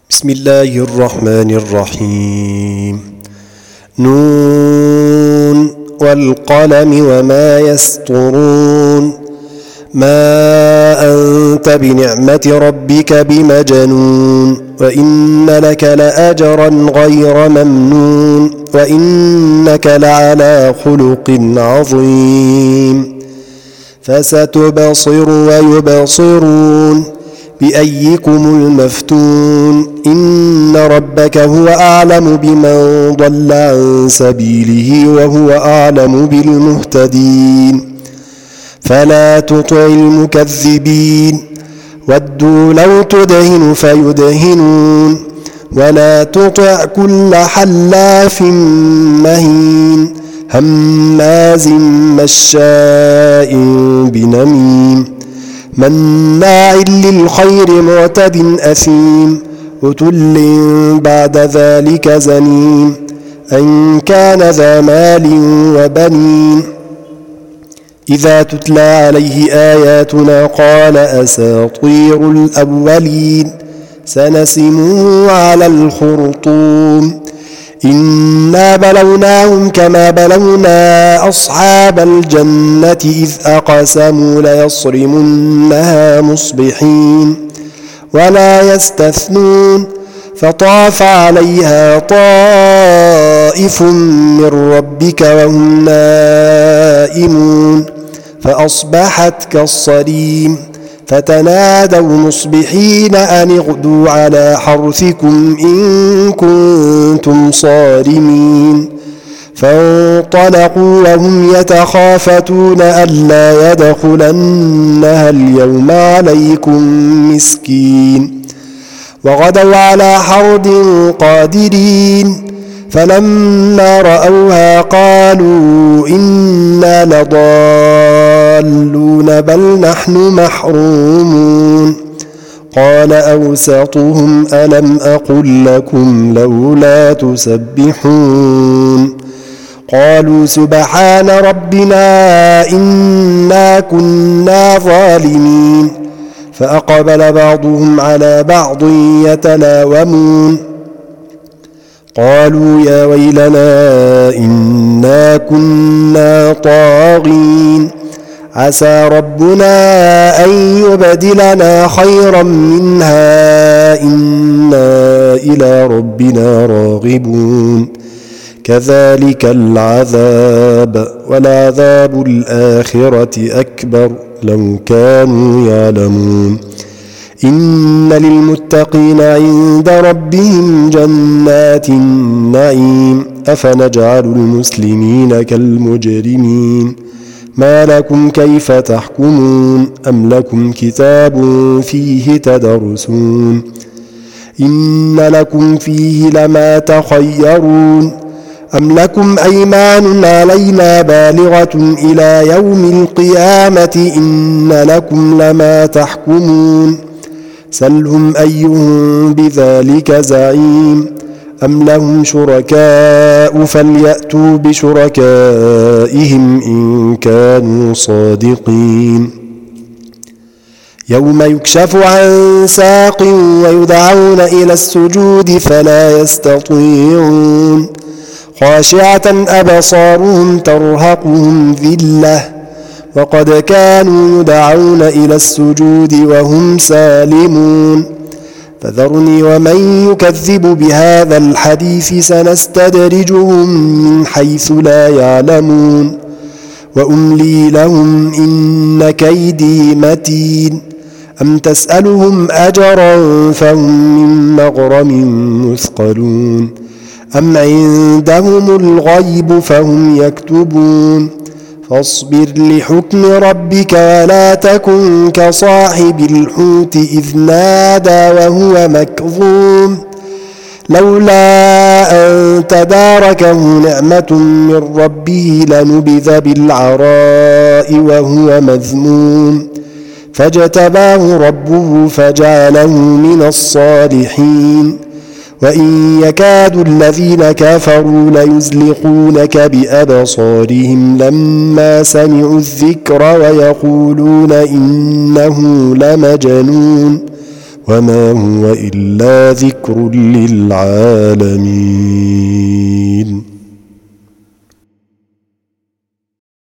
بسم الله الرحمن الرحيم. نون والقلم وما يسطرون. ما أنت بنعمة ربك بمجنون، وإن لك لأجرا غير ممنون، وإنك لعلى خلق عظيم. فستبصر ويبصرون بأيكم المفتون. إن ربك هو أعلم بمن ضل عن سبيله وهو أعلم بالمهتدين. فلا تطع المكذبين، ودوا لو تدهن فيدهنون. ولا تطع كل حلاف مهين هماز مشاء بنميم مناع للخير معتد أثيم عتل بعد ذلك زنيم أن كان ذا مال وبنين. إذا تتلى عليه آياتنا قال أساطير الأولين سنسمه على الخرطوم. إنا بلوناهم كما بلونا أصحاب الجنة إذ أقسموا ليصرمنها مصبحين ولا يستثنون. فطاف عليها طائف من ربك وهم نائمون فأصبحت كالصريم. فتنادوا مصبحين أن اغدوا على حرثكم إن كنتم صارمين. فانطلقوا وهم يتخافتون ألا يدخلنها اليوم عليكم مسكين. وغدوا على حرد قادرين. فلما رأوها قالوا إنا لضالون بل نحن محرومون. قال أوسطهم ألم أقل لكم لولا تسبحون. قالوا سبحان ربنا إنا كنا ظالمين. فأقبل بعضهم على بعض يتلاومون. قالوا يا ويلنا إنا كنا طاغين. عسى ربنا أن يبدلنا خيرا منها إنا إلى ربنا راغبون. كذلك العذاب ولعذاب الآخرة أكبر لو كانوا يعلمون. إن للمتقين عند ربهم جنات النعيم. أفنجعل المسلمين كالمجرمين. ما لكم كيف تحكمون؟ أم لكم كتاب فيه تدرسون؟ إن لكم فيه لما تخيرون. أم لكم أيمان علينا بالغة إلى يوم القيامة إن لكم لما تحكمون. سلهم أيهم بذلك زعيم. أم لهم شركاء فليأتوا بشركائهم إن كانوا صادقين. يوم يكشف عن ساق ويدعون إلى السجود فلا يستطيعون. خاشعة أبصارهم ترهقهم ذلة وقد كانوا يدعون إلى السجود وهم سالمون. فذرني ومن يكذب بهذا الحديث سنستدرجهم من حيث لا يعلمون وأملي لهم إن كيدي متين. أم تسألهم أجرا فهم من مغرم مثقلون. أم عندهم الغيب فهم يكتبون. فاصبر لحكم ربك ولا تكن كصاحب الحوت إذ نادى وهو مكظوم لولا أن تداركه نعمة من ربه لنبذ بالعراء وهو مذموم فاجتباه ربه فجعله من الصالحين. وإن يكاد الذين كفروا ليزلقونك بأبصارهم لما سمعوا الذكر ويقولون إنه لمجنون وما هو إلا ذكر للعالمين.